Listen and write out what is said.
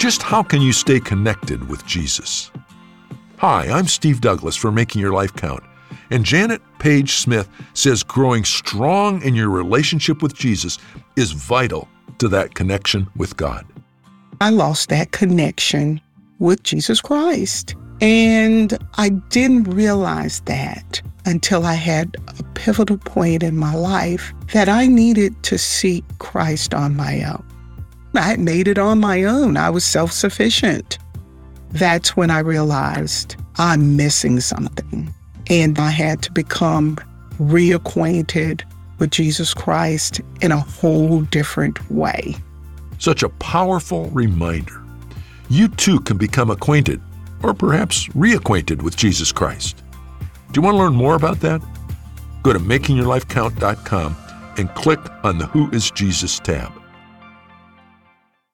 just how can you stay connected with Jesus? Hi, I'm Steve Douglas for Making Your Life Count. And Janet Page Smith says growing strong in your relationship with Jesus is vital to that connection with God. I lost that connection with Jesus Christ. And I didn't realize that until I had a pivotal point in my life that I needed to seek Christ on my own. I had made it on my own. I was self-sufficient. That's when I realized I'm missing something. And I had to become reacquainted with Jesus Christ in a whole different way. Such a powerful reminder. You too can become acquainted, or perhaps reacquainted with Jesus Christ. Do you want to learn more about that? Go to makingyourlifecount.com and click on the Who is Jesus tab.